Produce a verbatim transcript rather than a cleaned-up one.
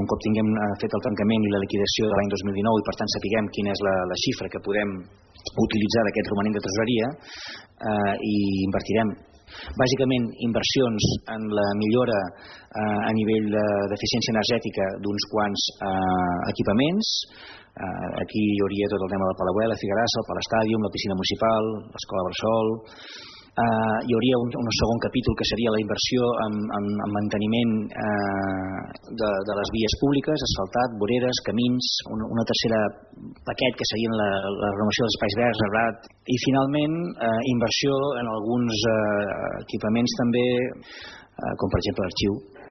un cop tinguem fet el tancament i la liquidació de l'any dos mil dinou i per tant sapiguem quina és la, la xifra que podem utilitzar d'aquest romanent de tresoreria, eh, i invertirem bàsicament inversions en la millora eh, a nivell d'eficiència energètica d'uns quants eh, equipaments. Eh, aquí hi hauria tot el tema del Palau Güell, la Figuerassa, el Palestàdium, la piscina municipal, l'escola Bressol. Uh, hi hauria un, un segon capítol que seria la inversió en, en, en manteniment uh, de, de les vies públiques, asfaltat, voreres, camins, una, una tercera paquet que serien la, la renovació dels espais verds, arbrat, i finalment uh, inversió en alguns uh, equipaments també, uh, com per exemple l'arxiu.